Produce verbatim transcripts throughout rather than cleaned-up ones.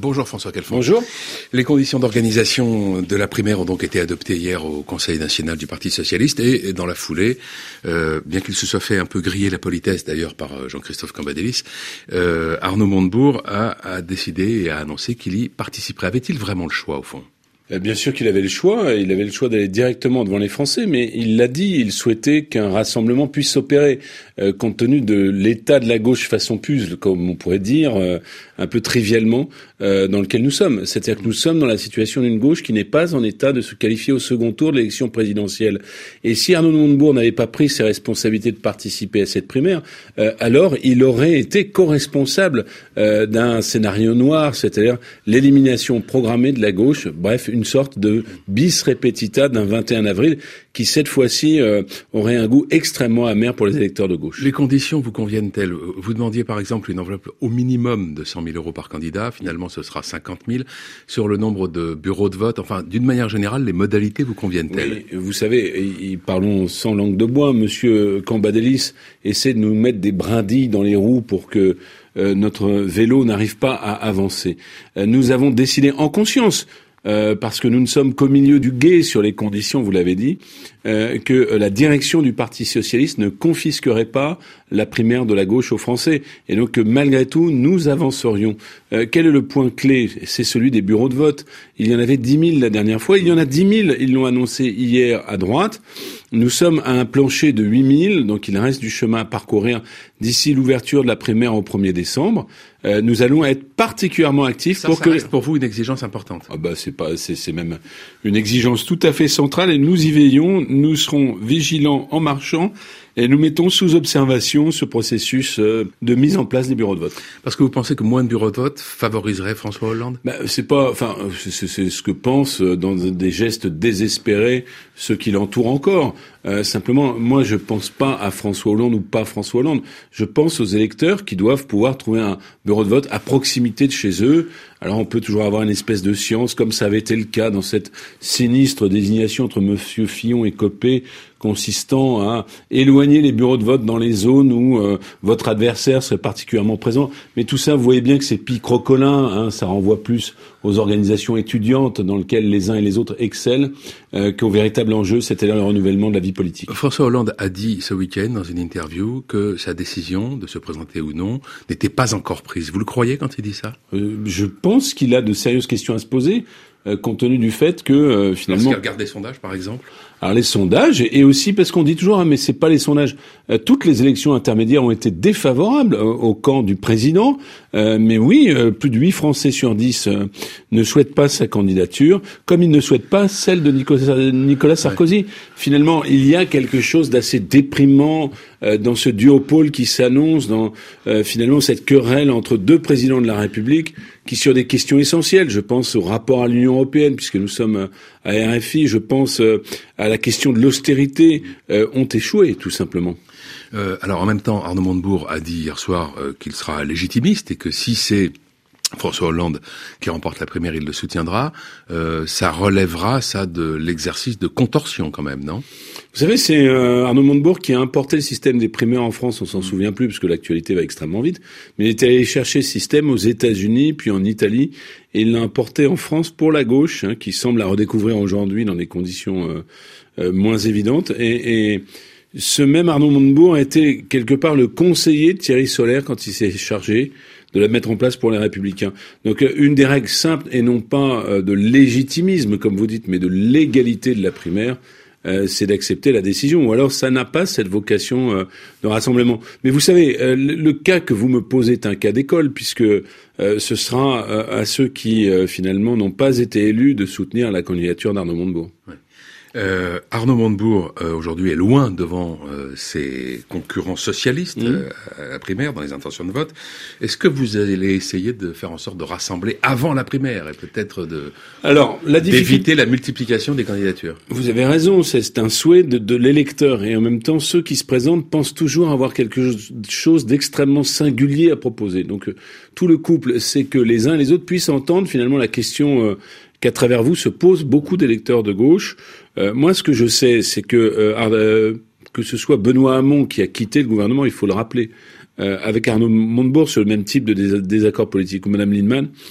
Bonjour François Calfon. Bonjour. Les conditions d'organisation de la primaire ont donc été adoptées hier au Conseil national du Parti socialiste et dans la foulée, euh, bien qu'il se soit fait un peu griller la politesse d'ailleurs par Jean-Christophe Cambadélis, euh, Arnaud Montebourg a, a décidé et a annoncé qu'il y participerait. Avait-il vraiment le choix au fond ? Bien sûr qu'il avait le choix, il avait le choix d'aller directement devant les Français, mais il l'a dit, il souhaitait qu'un rassemblement puisse s'opérer, euh, compte tenu de l'état de la gauche façon puzzle, comme on pourrait dire, euh, un peu trivialement, euh, dans lequel nous sommes. C'est-à-dire que nous sommes dans la situation d'une gauche qui n'est pas en état de se qualifier au second tour de l'élection présidentielle. Et si Arnaud Montebourg n'avait pas pris ses responsabilités de participer à cette primaire, euh, alors il aurait été co-responsable euh, d'un scénario noir, c'est-à-dire l'élimination programmée de la gauche, bref, une sorte de bis repetita d'un vingt et un avril qui, cette fois-ci, euh, aurait un goût extrêmement amer pour les électeurs de gauche. Les conditions vous conviennent-elles ? Vous demandiez par exemple une enveloppe au minimum de cent mille euros par candidat. Finalement, ce sera cinquante mille. Sur le nombre de bureaux de vote, enfin, d'une manière générale, les modalités vous conviennent-elles ? Oui, vous savez, parlons sans langue de bois. Monsieur Cambadélis essaie de nous mettre des brindilles dans les roues pour que euh, notre vélo n'arrive pas à avancer. Euh, nous avons décidé en conscience, Euh, parce que nous ne sommes qu'au milieu du gué sur les conditions, vous l'avez dit, euh, que euh, la direction du Parti socialiste ne confisquerait pas la primaire de la gauche aux Français. Et donc, euh, malgré tout, nous avancerions. Euh, quel est le point clé ? C'est celui des bureaux de vote. Il y en avait dix mille la dernière fois. Il y en a dix mille, ils l'ont annoncé hier à droite. Nous sommes à un plancher de huit mille, donc il reste du chemin à parcourir d'ici l'ouverture de la primaire au premier décembre. Euh, nous allons être particulièrement actifs ça, pour ça que... reste pour vous une exigence importante. Ah bah c'est pas, c'est, c'est même une exigence tout à fait centrale et nous y veillons. Nous serons vigilants en marchant et nous mettons sous observation ce processus euh, de mise en place des bureaux de vote. Parce que vous pensez que moins de bureaux de vote favoriserait François Hollande ? Bah, c'est pas, enfin, c'est, c'est ce que pensent dans des gestes désespérés ceux qui l'entourent encore. Euh, simplement, moi, je pense pas à François Hollande ou pas François Hollande. Je pense aux électeurs qui doivent pouvoir trouver un bureau de vote à proximité de chez eux. Alors, on peut toujours avoir une espèce de science, comme ça avait été le cas dans cette sinistre désignation entre Monsieur Fillon et Copé, consistant à éloigner les bureaux de vote dans les zones où euh, votre adversaire serait particulièrement présent. Mais tout ça, vous voyez bien que c'est picrocolin, hein, ça renvoie plus aux organisations étudiantes dans lesquelles les uns et les autres excellent euh, qu'au véritable enjeu, c'est-à-dire le renouvellement de la vie politique. François Hollande a dit ce week-end dans une interview que sa décision de se présenter ou non n'était pas encore prise. Vous le croyez quand il dit ça ? euh, Je pense qu'il a de sérieuses questions à se poser, euh, compte tenu du fait que euh, finalement... Parce qu'il regarde des sondages, par exemple ? Alors les sondages, et aussi parce qu'on dit toujours, ah, mais c'est pas les sondages. Euh, toutes les élections intermédiaires ont été défavorables au, au camp du président. Euh, mais oui, euh, plus de huit Français sur dix euh, ne souhaitent pas sa candidature, comme ils ne souhaitent pas celle de Nicolas, Nicolas Sarkozy. Ouais. Finalement, il y a quelque chose d'assez déprimant euh, dans ce duopole qui s'annonce, dans euh, finalement cette querelle entre deux présidents de la République, qui sur des questions essentielles, je pense au rapport à l'Union européenne, puisque nous sommes à R F I, je pense euh, à la question de l'austérité, euh, ont échoué, tout simplement. Euh, alors, en même temps, Arnaud Montebourg a dit hier soir euh, qu'il sera légitimiste et que si c'est François Hollande qui remporte la primaire, il le soutiendra. Euh, ça relèvera, ça, de l'exercice de contorsion, quand même, non ? Vous savez, c'est euh, Arnaud Montebourg qui a importé le système des primaires en France. On s'en mmh. souvient plus, parce que l'actualité va extrêmement vite. Mais il est allé chercher ce système aux États-Unis, puis en Italie, et il l'a importé en France pour la gauche, hein, qui semble la redécouvrir aujourd'hui dans des conditions euh, euh, moins évidentes. Et, et ce même Arnaud Montebourg a été quelque part le conseiller de Thierry Solère quand il s'est chargé de la mettre en place pour les Républicains. Donc une des règles simples, et non pas euh, de légitimisme, comme vous dites, mais de légalité de la primaire, euh, c'est d'accepter la décision. Ou alors ça n'a pas cette vocation euh, de rassemblement. Mais vous savez, euh, le, le cas que vous me posez est un cas d'école, puisque euh, ce sera euh, à ceux qui, euh, finalement, n'ont pas été élus de soutenir la candidature d'Arnaud Montebourg. Ouais. Euh, Arnaud Montebourg, euh, aujourd'hui, est loin devant euh, ses concurrents socialistes mmh. euh, à la primaire, dans les intentions de vote. Est-ce que vous allez essayer de faire en sorte de rassembler avant la primaire et peut-être de Alors, la difficulté... d'éviter la multiplication des candidatures ? Vous avez raison, c'est un souhait de, de l'électeur. Et en même temps, ceux qui se présentent pensent toujours avoir quelque chose d'extrêmement singulier à proposer. Donc, euh, tout le couple, c'est que les uns et les autres puissent entendre finalement la question... Euh, qu'à travers vous se posent beaucoup d'électeurs de gauche. Euh, moi, ce que je sais, c'est que euh, que ce soit Benoît Hamon qui a quitté le gouvernement, il faut le rappeler, euh, avec Arnaud Montebourg sur le même type de dés- désaccord politique, ou Madame Lienemann,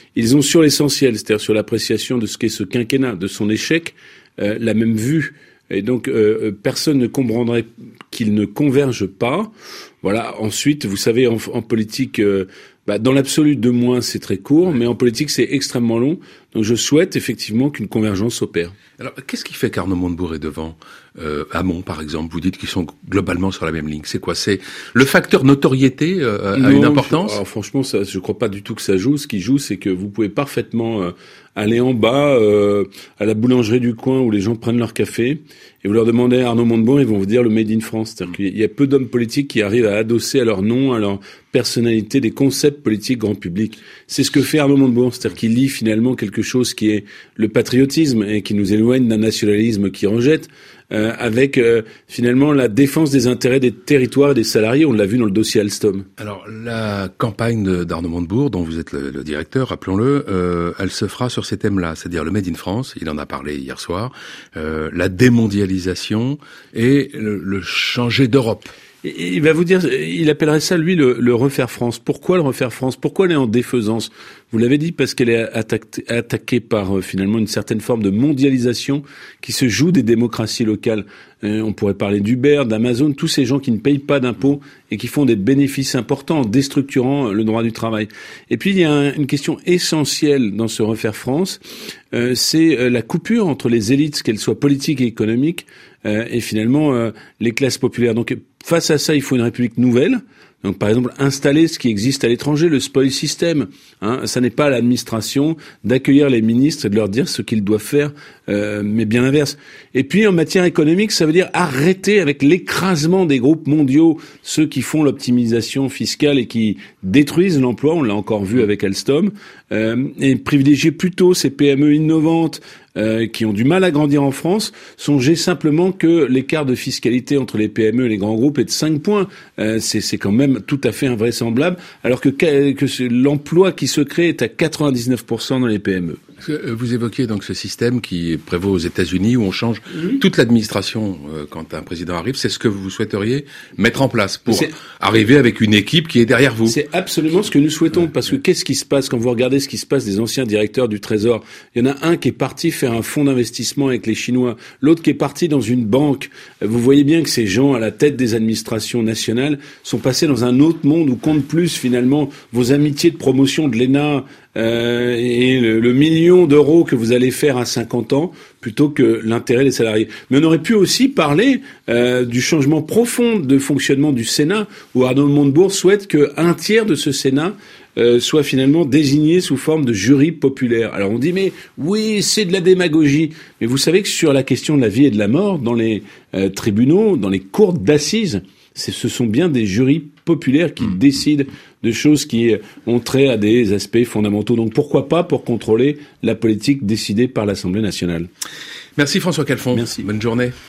ils ont sur l'essentiel, c'est-à-dire sur l'appréciation de ce qu'est ce quinquennat, de son échec, euh, la même vue. Et donc, euh, personne ne comprendrait qu'ils ne convergent pas. Voilà. Ensuite, vous savez, en, en politique, euh, bah, dans l'absolu, deux mois, c'est très court, mais en politique, c'est extrêmement long. Donc, je souhaite effectivement qu'une convergence s'opère. Alors, qu'est-ce qui fait qu'Arnaud Montebourg est devant euh, Hamon, par exemple? Vous dites qu'ils sont globalement sur la même ligne. C'est quoi? C'est le facteur notoriété euh, a non, une importance? Alors, franchement, ça, je crois pas du tout que ça joue. Ce qui joue, c'est que vous pouvez parfaitement euh, aller en bas euh, à la boulangerie du coin où les gens prennent leur café et vous leur demandez à Arnaud Montebourg, ils vont vous dire le Made in France. C'est-à-dire qu'il y a peu d'hommes politiques qui arrivent à adosser à leur nom, à leur personnalité, des concepts politiques grand public. C'est ce que fait Arnaud Montebourg. C'est-à-dire qu'il lie finalement quelque chose qui est le patriotisme et qui nous éloigne d'un nationalisme qui rejette, euh, avec euh, finalement la défense des intérêts des territoires et des salariés. On l'a vu dans le dossier Alstom. Alors, la campagne d'Arnaud Montebourg, dont vous êtes le, le directeur, rappelons-le, euh, elle se fera sur ces thèmes-là, c'est-à-dire le Made in France, il en a parlé hier soir, euh, la démondialisation et le, le changer d'Europe. Et il va vous dire, il appellerait ça, lui, le, le refaire France. Pourquoi le refaire France? Pourquoi elle est en défaisance? Vous l'avez dit, parce qu'elle est attaquée, attaquée par euh, finalement une certaine forme de mondialisation qui se joue des démocraties locales. Euh, on pourrait parler d'Uber, d'Amazon, tous ces gens qui ne payent pas d'impôts et qui font des bénéfices importants en déstructurant le droit du travail. Et puis il y a un, une question essentielle dans ce refaire France, euh, c'est euh, la coupure entre les élites, qu'elles soient politiques et économiques, euh, et finalement euh, les classes populaires. Donc face à ça, il faut une république nouvelle. Donc, par exemple, installer ce qui existe à l'étranger, le spoil system. Hein, ça n'est pas à l'administration d'accueillir les ministres et de leur dire ce qu'ils doivent faire, euh, mais bien l'inverse. Et puis, en matière économique, ça veut dire arrêter avec l'écrasement des groupes mondiaux, ceux qui font l'optimisation fiscale et qui détruisent l'emploi. On l'a encore vu avec Alstom, euh, et privilégier plutôt ces P M E innovantes. Euh, qui ont du mal à grandir en France. Songez simplement que l'écart de fiscalité entre les P M E et les grands groupes est de cinq points. Euh, c'est, c'est quand même tout à fait invraisemblable, alors que, que l'emploi qui se crée est à quatre-vingt-dix-neuf pour cent dans les P M E. Vous évoquiez donc ce système qui prévaut aux États-Unis où on change mmh. toute l'administration euh, quand un président arrive. C'est ce que vous souhaiteriez mettre en place pour c'est... arriver avec une équipe qui est derrière vous. C'est absolument ce que nous souhaitons, parce que qu'est-ce qui se passe quand vous regardez ce qui se passe des anciens directeurs du Trésor? Il y en a un qui est parti faire un fonds d'investissement avec les Chinois, l'autre qui est parti dans une banque. Vous voyez bien que ces gens à la tête des administrations nationales sont passés dans un autre monde où compte plus finalement vos amitiés de promotion de l'E N A euh, et le, le million d'euros que vous allez faire à cinquante ans plutôt que l'intérêt des salariés. Mais on aurait pu aussi parler euh, du changement profond de fonctionnement du Sénat, où Arnaud Montebourg souhaite qu'un tiers de ce Sénat Euh, soit finalement désigné sous forme de jury populaire. Alors on dit mais oui, c'est de la démagogie. Mais vous savez que sur la question de la vie et de la mort, dans les euh, tribunaux, dans les cours d'assises, c'est, ce sont bien des jurys populaires qui mmh. décident de choses qui ont trait à des aspects fondamentaux. Donc pourquoi pas pour contrôler la politique décidée par l'Assemblée nationale. Merci François Calfon. Merci. Bonne journée.